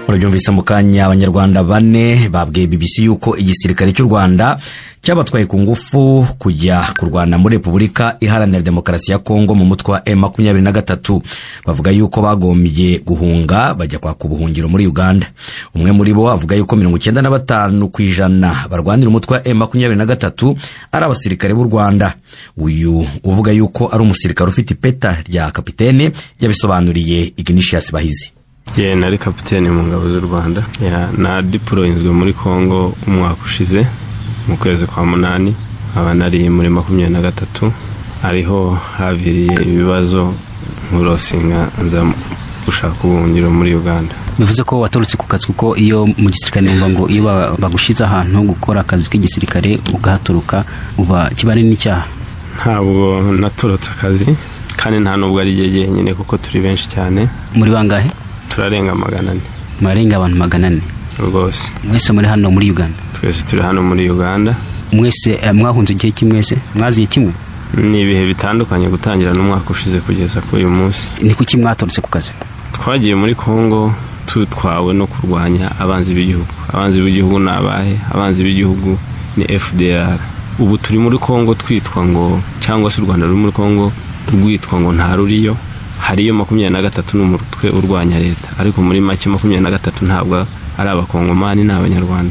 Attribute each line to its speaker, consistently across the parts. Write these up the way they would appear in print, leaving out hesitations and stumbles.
Speaker 1: Urabyumvise mu kanya abanyarwanda bane babwiye BBC yuko igisirikare cy'u Rwanda cyabatwaye ku ngufu kujya kurwana muri Repubulika Iharanira Demokarasi ya Kongo mu mutwe wa M23. Bavuga yuko bagombye guhunga bajya kwaka ubuhungiro muri Uganda. Umwe muri bo avuga yuko 95% barwanira umutwe wa M23 ari abasirikare b'u Rwanda. Uyu uvuga yuko ari umusirikare ufite ipeta rya kapitene yabisobanuriye Ignatius Bahizi.
Speaker 2: Nari kapiteni mu ngabo z'u Rwanda. Na deployinzwe muri Kongo umwaka ushize mu kwezi kwa 8. Aba nari muri 23 ariho haviriye ibibazo nkurosinga nza gushaka ubuhungiro muri Uganda.
Speaker 3: Bivuze ko watorutse ku kazi kuko iyo mu gisirikare ngo iyo bagushize ahantu gukora akazi k'igisirikare ugahaturuka uba kibari n'icyaha.
Speaker 2: Ntabwo naturutse akazi kandi nta nubwo ari jeje nyine kuko turi benshi cyane.
Speaker 3: Muri bangahe?
Speaker 2: Turarenga 400.
Speaker 3: Marenga abantu 400
Speaker 2: rwose.
Speaker 3: Mwese muri hano muri Uganda?
Speaker 2: Twese turi hano muri Uganda.
Speaker 3: Mwese mwahunze igihe kimwese? Mwaziye kimwe?
Speaker 2: Ni ibihe bitandukanye gutangira n'umwaka ushize kugeza kuri uyu munsi.
Speaker 3: Ni kuki mwatorutse ku kazi?
Speaker 2: Twagiye muri Kongo tutwawe no kurwanya abanzi b'igihugu. Abanzi b'igihugu nabahe? Abanzi b'igihugu ni FDR. Ubu turi muri Kongo twitwa ngo cyangwa se u Rwanda ruri muri Kongo rwitwa ngo nta ruriyo. Hariyo 23 n'umutwe urwanya leta, ariko muri make 23 ntabwo ari abakongomani n'abanyarwanda.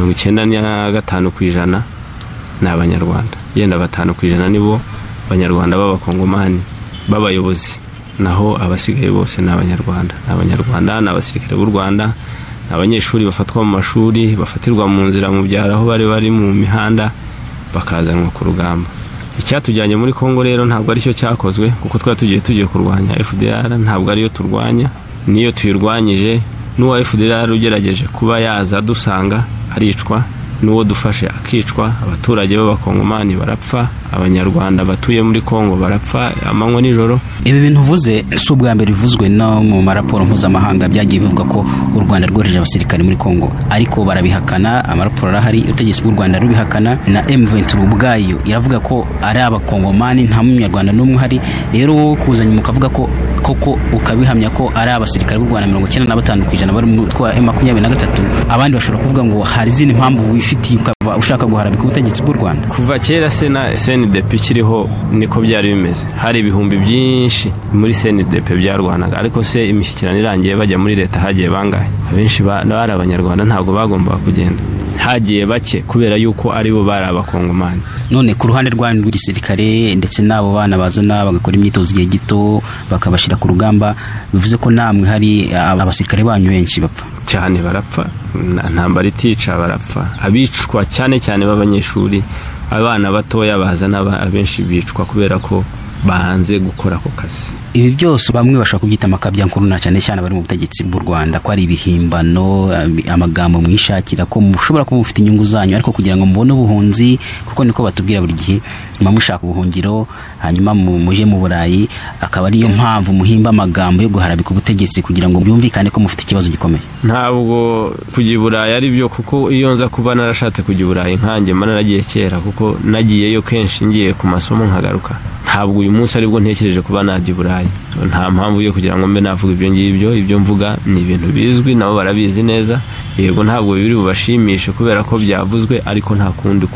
Speaker 2: 95% n'abanyarwanda. Yenda 5% nibo abanyarwanda b'abakongomani b'abayobozi, naho abasigaye bose n'abanyarwanda. Abanyarwanda n'abasirikare b'u Rwanda, abanyeshuri bafatwa mu mashuri, bafatirwa mu nzira mu byaro aho bari mu mihanda bakazanwa ku rugamba. Icyatujyanye muri Kongo rero ntabwo ari cyo cyakozwe kuko tugiye kurwanya FDR, ntabwo ari yo turwanya. Niyo tuyirwanyije n'uwa FDR ugerageje kuba yaza dusanga aricwa, n'uwo dufashe akicwa. Abaturage b'abakongomani barapfa, abanyarwanda batuye muri Kongo barapfa amanywa nijoro.
Speaker 3: Ibi bintu uvuze si ubwa mbere bivuzwe no mu maraporo mpuzamahanga byagiye bivuga ko u Rwanda rwohereje abasirikare muri Kongo, ariko barabihakana. Amaraporo arahari, ubutegetsi bw'u Rwanda rubihakana, na M23 ubwayo iravuga ko ari abakongomani, nta munyarwanda n'umwe hari. Rero kuzanye mukavuga ko koko ukabihamya ko ari abasirikare b'u Rwanda 95% bari mu twa M23, abandi bashobora kuvuga ngo hari izindi mpamvu wifitiye ukaba ushaka guharabika ubutegetsi bw'u Rwanda.
Speaker 2: Kuva kera se na CNDP kiriho niko byari bimeze. Hari ibihumbi byinshi muri CNDP byarwanaga, ariko se imishyikirano irangiye bajya muri leta hagiye bangahe? Abenshi bari abanyarwanda, ntabwo bagomba kugenda. Hagiye bake kubera yuko ari bo bari abakongomani.
Speaker 3: None ku ruhande rw'andi rw'igisirikare ndetse nabo bana bazana bagakora imyitozo igihe gito bakabashira ku rugamba, bivuze ko namwe hari abasirikare banyu benshi bapfa
Speaker 2: cyane. Barapfa, ntambara itica, barapfa. Abicwa cyane b'abanyeshuri, abana batoya bazana abenshi bicwa kubera ko banze gukora ako kazi.
Speaker 3: Ibi byose bamwe bashaka kubyita amakabya nkuru na cyane bari mu butegetsi bw'u Rwanda ko ari ibihimbano, amagambo mwishakira ko mushobora kuba mufite inyungu zanyu, ariko kugira ngo mubone ubuhunzi, kuko niko batubwira buri gihe, mushaka ubuhungiro hanyuma muje mu Burayi, akaba ariyo mpamvu muhimba amagambo yo guharabika ubutegetsi kugira ngo byumvikane ko mufite ikibazo gikomeye.
Speaker 2: Ntabwo kujya i Burayi ari byo, kuko iyo nza kuba narashatse kujya i Burayi nkanjye naragiye kera, kuko nagiyeyo kenshi ngiye ku masomo nkagaruka. Ntabwo uyu munsi aribwo ntekereje kuba najya i Burayi. Nta mpamvu yo kugira ngo mbe navuga ibyo ngibyo. Ibyo mvuga ni ibintu bizwi, nabo barabizi neza. Yego ntabwo biri bubashimishe kubera ko byavuzwe, ariko nta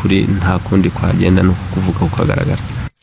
Speaker 2: kundi kwagenda no kuvuga ukagaragara.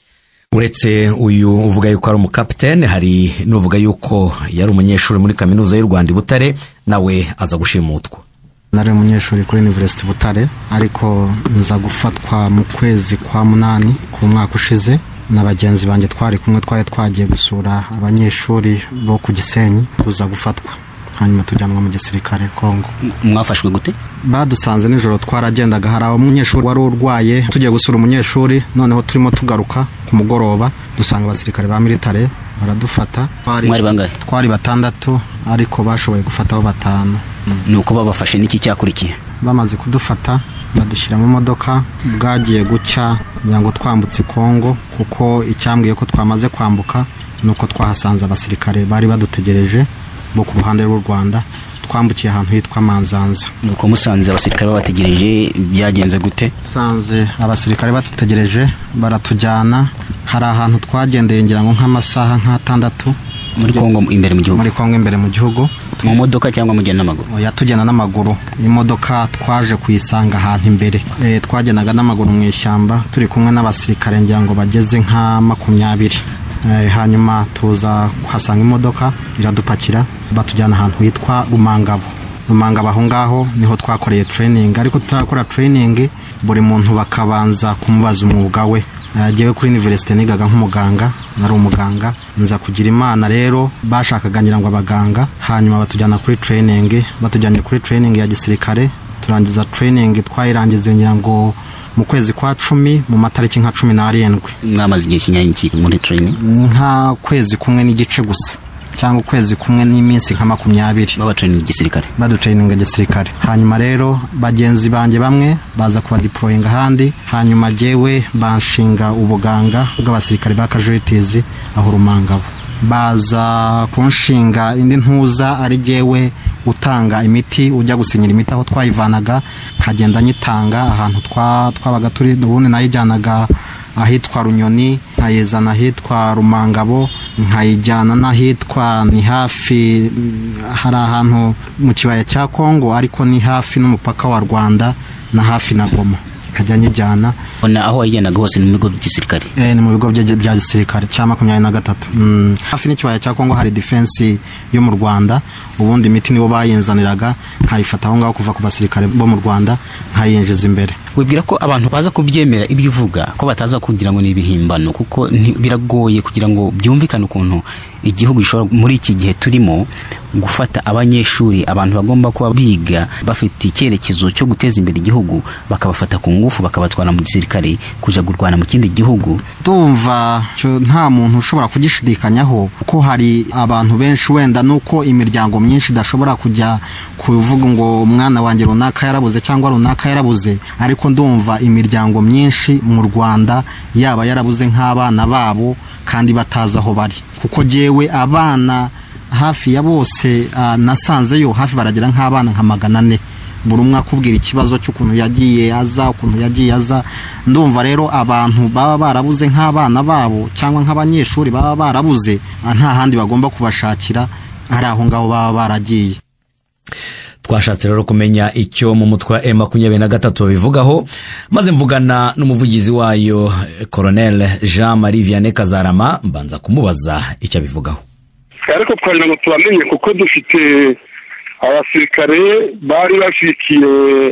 Speaker 1: Uretse uyu uvuga yuko ari umukapitene, hari n'uvuga yuko yari umunyeshuri muri kaminuza y'u Rwanda i Butare, nawe aza gushimutwa.
Speaker 4: Nari umunyeshuri kuri University Butare, ariko nza gufatwa mu kwezi kwa 8 ku mwaka ushize na bagenzi banjye twari kumwe. Twagiye gusura abanyeshuri bo ku Gisenyi, tuza gufatwa hanyuma tujyanwa mu gisirikare Kongo.
Speaker 3: Mwafashwe gute?
Speaker 4: Badusanze nijoro, twaragendaga, hari umunyeshuri wari urwaye, tugiye gusura umunyeshuri, noneho turimo tugaruka ku mugoroba dusanga abasirikare ba militare baradufata.
Speaker 3: Mwari bangahe?
Speaker 4: Twari 6, ariko bashoboye gufataho 5.
Speaker 3: Nuko babafashe n'iki cyakurikiye?
Speaker 4: Bamaze kudufata badushyira mu modoka, bwagiye gucya ngo twambutse Kongo, kuko icyambwiye ko twamaze kwambuka nuko twahasanze abasirikare bari badutegereje bo ku ruhande rw'u Rwanda. Twambukiye ahantu hitwa Manzanza.
Speaker 3: Nuko musanze abasirikare babategereje, byagenze gute?
Speaker 4: Sanze abasirikare batutegereje, baratujyana. Hari ahantu twagendeye ngira ngo nk'amasaha 6,
Speaker 3: muri Kongo imbere mu gihugu.
Speaker 4: Muri Kongo imbere mu gihugu.
Speaker 3: Mu modoka cyangwa mugenda n'amaguru?
Speaker 4: Tugenda n'amaguru. Imodoka twaje kuyisanga ahantu imbere. Twagendaga n'amaguru mu ishyamba turi kumwe n'abasirikare ngira ngo bageze nka 20. Hanyuma tuza kuhasanga imodoka iradupakira batujyana ahantu hitwa Rumangabo. Aho ngaho niho twakoreye training, ariko tutakora training buri muntu bakabanza kumubaza umwuga we. Jewe kuri university nigaga nk'umuganga, nari umuganga, nza kugira Imana rero bashakaga ngira ngo abaganga, hanyuma batujyana kuri training, batujyanye kuri training ya gisirikare. Turangiza training twayirangize ngira ngo mu kwezi kwa 10 mu matariki nka 17.
Speaker 3: Mwamaze igihe kinyanyi muri training?
Speaker 4: Nka kwezi kumwe n'igice gusa, cyangwa ukwezi kumwe n'iminsi nka 20.
Speaker 3: Baba training gisirikare?
Speaker 4: Badu training gisirikare. Hanyuma rero bagenzi banje bamwe baza kuba deploying ahandi, hanyuma jewe banshinga ubuganga bw'abasirikare ba casualties aho Rumangabo. Baza kunshinga indi ntuza ari jewe utanga imiti, ujya gusinyira imiti aho twayivanaga, kagenda nyitanga ahantu twabaga turi, ubundi nayijyanaga ahitwa Runyoni, nkayizana ahitwa Rumangabo, nkayijyana n'ahitwa ni hafi, hari ahantu mu kibaya cya Kongo ariko ni hafi n'umupaka wa Rwanda na hafi na Goma. Nkajya nyijyana.
Speaker 3: Aho wayigendaga hose ni mu bigo by'igisirikare?
Speaker 4: Ni mu bigo bya gisirikare cya 23. Hafi n'ikibaya cya Kongo hari defense yo mu Rwanda, ubundi imiti nibo bayinzaniraga, nkayifata aho ngaho kuva ku basirikare bo mu Rwanda nkayinjiza imbere.
Speaker 3: Wibwira ko abantu baza kubyemera ibyo uvuga, ko bataza kugira ngo ni ibihimbano, kuko biragoye kugira ngo byumvikane ukuntu igihugu gishobora muri iki gihe turimo gufata abanyeshuri, abantu bagomba kuba biga bafite icyerekezo cyo guteza imbere igihugu, bakabafata ku ngufu bakabatwara mu gisirikare kuja gurwana mu kindi gihugu.
Speaker 4: Ndumva nta muntu ushobora kugishidikanyaho ko hari abantu benshi, wenda nuko imiryango myinshi idashobora kujya kuvuga ngo umwana wanjye runaka yarabuze cyangwa runaka yarabuze, ariko ndumva imiryango myinshi mu Rwanda yaba yarabuze nk'abana babo kandi batazi aho bari, kuko jewe abana hafi ya bose nasanzeyo hafi baragira nk'abana nka 400. Buri umwe akubwira ikibazo cy'ukuntu yagiye aza, ndumva rero abantu baba barabuze nk'abana babo cyangwa nk'abanyeshuri baba barabuze, nta handi bagomba kubashakira, ari aho ngaho baba baragiye.
Speaker 1: Twashatse rero kumenya icyo mu mutwa M23 bivugaho, maze mvugana n'umuvugizi wayo Colonel Jean-Marie Vianney Kazarama, mbanza kumubaza icyo bivugaho.
Speaker 5: Ariko twagira ngo tubamenye kuko dufite abasirikare bari bashikiye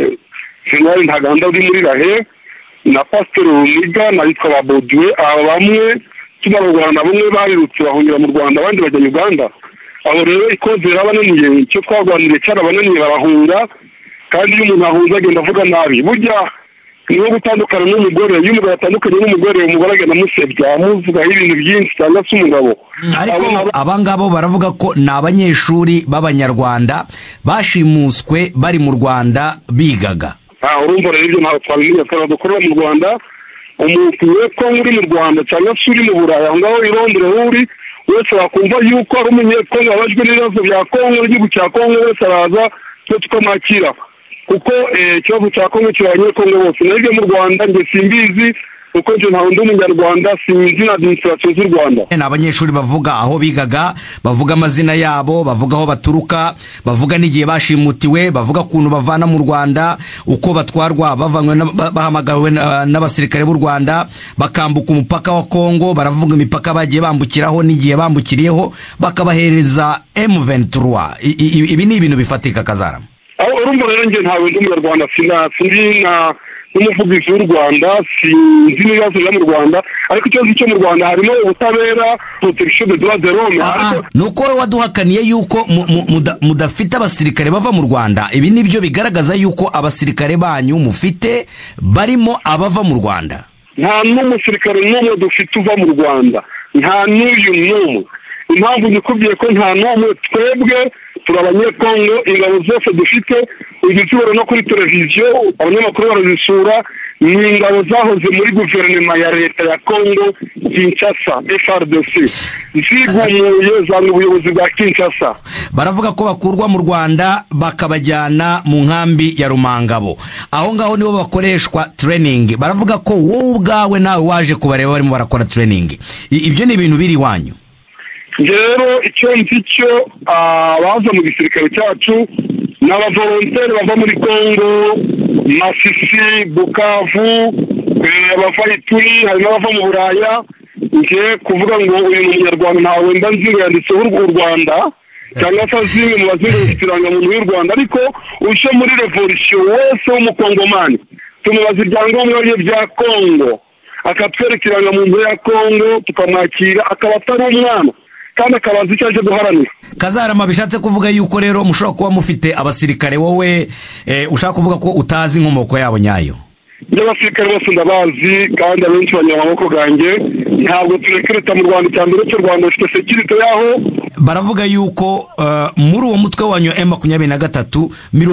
Speaker 5: General Ntaganda uri muri Rahe na Pastor Rumiga na yitwa Babodwe, aba bamwe tubarwana bamwe barirutse bahungira mu Rwanda, abandi bajya Uganda. Abo rero ikozera abananiye, icyo twagwaniriye cyane abananiye barahunga, kandi iyo umuntu ahunze agenda avuga nabi. Burya niho gutandukana n'umugore, iyo umugabo atandukanye n'umugore, umugore agenda amusebya amuvugaho ibintu byinshi cyangwa se umugabo.
Speaker 1: Ariko abangabo baravuga ko ni abanyeshuri b'Abanyarwanda bashimuswe bari mu Rwanda bigaga.
Speaker 5: Urumva rero ibyo ntabwo twabimenya, twadukorera mu Rwanda. Umuntu weko uri mu Rwanda cyangwa se uri mu Burayi, aho ngaho irondere uri wese wakumva yuko ari umunyekongo abajwe n'ibibazo bya Kongo, igihugu cya Kongo, wese araza tukamakira, kuko ikibazo cya Kongo cy'abanyekongo bose. Nabyo mu Rwanda nge simbizi, kuko nje nta wundi Umunyarwanda, sinzi na administration z'u Rwanda.
Speaker 1: Ni abanyeshuri bavuga aho bigaga, bavuga amazina yabo, bavuga aho baturuka, bavuga n'igihe bashimutiwe, bavuga ukuntu bavana mu Rwanda, uko batwarwa bavanywe bahamagawe n'abasirikare b'u Rwanda bakambuka umupaka wa Kongo, baravuga imipaka bagiye bambukiraho n'igihe bambukiriyeho, bakabahereza M23. Ibi ni ibintu bifatika Kazarama.
Speaker 5: Urumva rero nge ntawe ndi Umunyarwanda, sindi na n'umuvugizi w'u Rwanda, sinzi n'ibibazo byo mu Rwanda, ariko ikibazo cyo mu Rwanda harimo ubutabera, protection des droits de l'homme.
Speaker 1: Nuko waduhakaniye yuko mudafite abasirikare bava mu Rwanda. Ibi nibyo bigaragaza yuko abasirikare banyu mufite barimo abava mu Rwanda.
Speaker 5: Nta n'umusirikare n'umwe dufite uva mu Rwanda, nta n'uyu n'umwe. Impamvu nikubwiye ko nta n'umwe, twebwe turi abanyekongo, ingabo zose dufite uzisubira no kuri televiziyo, abanyamakuru barazisura, ni ingabo zahoze muri guverinoma ya leta ya Kongo Kinshasa, FARDC, zigumuye zanga ubuyobozi bwa Kinshasa.
Speaker 1: Baravuga ko bakurwa mu Rwanda bakabajyana mu nkambi ya Rumangabo, aho ngaho nibo bakoreshwa training. Baravuga ko wowe ubwawe nawe waje kubareba barimo barakora training. Ibyo ni ibintu biri wanyu?
Speaker 5: rero icyo nzi cyo abaza mu gisirikare cyacu ni abavolonteri bava muri Kongo, Masisi, Bukavu, abava Ituri, hari n'abava mu Buraya. Ngiye kuvuga ngo uyu munyarwanda ntawe mba nzi yanditseho u Rwanda cyangwa se zimwe mu bazinga ikirangamuntu y'u Rwanda, ariko uje muri revolution wese w'umukongomani tumubaza ibyangombwa bye bya Kongo, akatwereka irangamuntu ya Kongo, tukamwakira, akaba atari umwana kandi akabaza icyo aje guharanira.
Speaker 1: Kazarama, bishatse kuvuga yuko rero mushobora kuba mufite abasirikare wowe ushaka kuvuga ko utazi inkomoko yabo nyayo?
Speaker 5: Abasirikare bose ndabazi kandi abenshi banyura amaboko ganjye. Ntabwo turekereta mu Rwanda, cyane cyo Rwanda rufite security yaho.
Speaker 1: Baravuga yuko muri uwo mutwe wanyu M23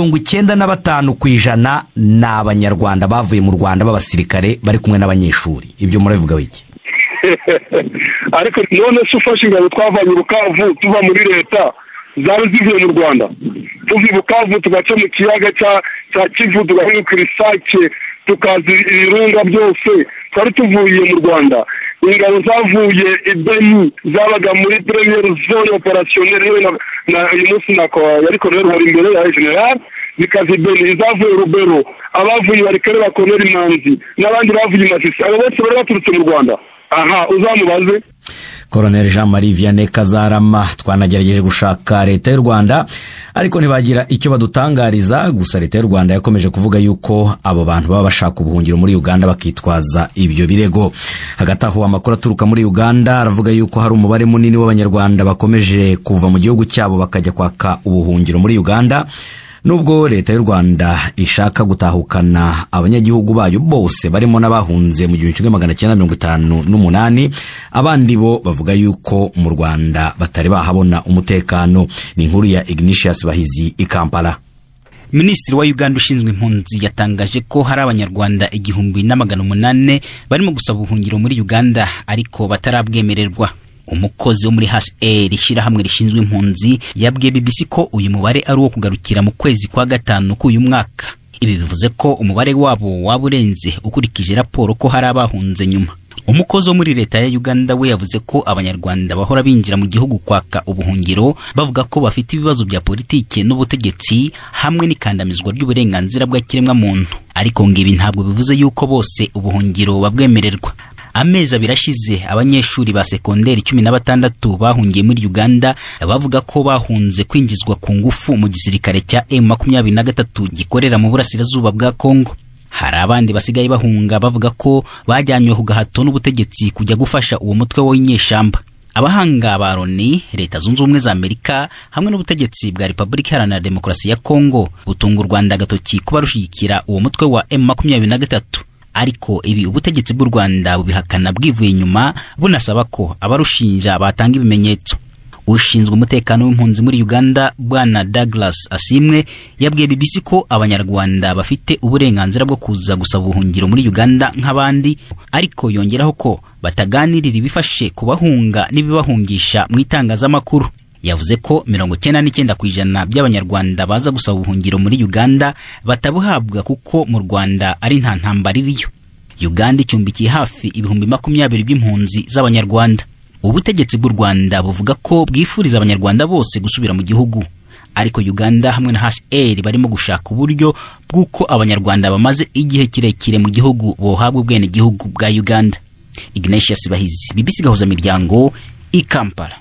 Speaker 1: 95% ni abanyarwanda bavuye mu Rwanda b'abasirikare bari kumwe n'abanyeshuri. Ibyo murabivuga wiki?
Speaker 5: Ariko none se ufashe ingabo twavanye Bukavu tuva muri leta zari zivuye mu Rwanda, tuvi Bukavu tugaca mu kiyaga cya Kivu tugahingukira Isake tukazi ibirunga byose, twari tuvuye mu Rwanda. Ingabo zavuye Ibeni zabaga muri première zone opérationnelle na uyu munsi nako yariko rero hari imbere ya general bikazi Ibeni, zavuye Rubero, abavuye barikere bakonera Imanzi n'abandi bavuye Masisi, abo bose bari baturutse mu Rwanda. Aha uzamubaze.
Speaker 1: Colonel Jean-Marie Vianney Kazarama. Twanagerageje gushaka leta y'u Rwanda ariko ntibagira icyo badutangariza. Gusa leta y'u Rwanda yakomeje kuvuga yuko abo bantu baba bashaka ubuhungiro muri Uganda bakitwaza ibyo birego. Hagati aho amakuru aturuka muri Uganda aravuga yuko hari umubare munini w'abanyarwanda bakomeje kuva mu gihugu cyabo bakajya kwaka ubuhungiro muri Uganda, nubwo leta y'u Rwanda ishaka gutahukana abanyagihugu bayo bose barimo n'abahunze mu 1958. Abandi bo bavuga yuko mu Rwanda batari bahabona umutekano. Ni inkuru ya Ignatius Bahizi i Kampala.
Speaker 3: Minisitiri wa Uganda ushinzwe impunzi yatangaje ko hari abanyarwanda 1800 barimo gusaba ubuhungiro muri Uganda ariko batarabwemererwa. Umukozi wo muri HCR ishyirahamwe rishinzwe impunzi yabwiye BBC ko uyu mubare ari uwo kugarukira mu kwezi kwa gatanu k'uyu mwaka. Ibi bivuze ko umubare wabo waburenze ukurikije raporo ko hari abahunze nyuma. Umukozi wo muri leta ya Uganda we yavuze ko abanyarwanda bahora binjira mu gihugu kwaka ubuhungiro bavuga ko bafite ibibazo bya politike n'ubutegetsi hamwe n'ikandamizwa ry'uburenganzira bw'ikiremwa muntu, ariko ngibi ntabwo bivuze yuko bose ubuhungiro babwemererwa. Amezi abirashize abanyeshuri ba sekonderi 16 bahungiye muri Uganda bavuga ko bahunze kwinjizwa ku ngufu mu gisirikare cya M23 gikorera mu burasirazuba bwa Kongo. Hari abandi basigaye bahunga bavuga ko bajyanywe ku gahato n'ubutegetsi kujya gufasha uwo mutwe w'inyeshamba. Abahanga ba Loni, Leta Zunze Ubumwe za Amerika hamwe n'ubutegetsi bwa Repubulika Iharanira Demokarasi ya Kongo butunga u Rwanda agatoki kuba rushigikira uwo mutwe wa M23. Ariko ibi ubutegetsi bw'u Rwanda bubihakana bwivuye inyuma bunasaba ko abarushinja batanga ibimenyetso. Ushinzwe umutekano w'impunzi muri Uganda Bwana Douglas Asimwe yabwiye BBC ko abanyarwanda bafite uburenganzira bwo kuza gusaba ubuhungiro muri Uganda nk'abandi, ariko yongeraho ko bataganirira ibifashe kubahunga n'ibibahungisha mu itangazamakuru. Yavuze ko 99% by'abanyarwanda baza gusaba ubuhungiro muri Uganda batabuhabwa kuko mu Rwanda ari nta ntambara iriyo. Uganda icumbikiye hafi 20,000 by'impunzi z'abanyarwanda. Ubutegetsi bw'u Rwanda buvuga ko bwifuriza abanyarwanda bose gusubira mu gihugu, ariko Uganda hamwe na HCR barimo gushaka uburyo bw'uko abanyarwanda bamaze igihe kirekire mu gihugu bohabwa ubwene gihugu bwa Uganda. Ignatius Bahizi, BBC Gahuza Miryango, i Kampala.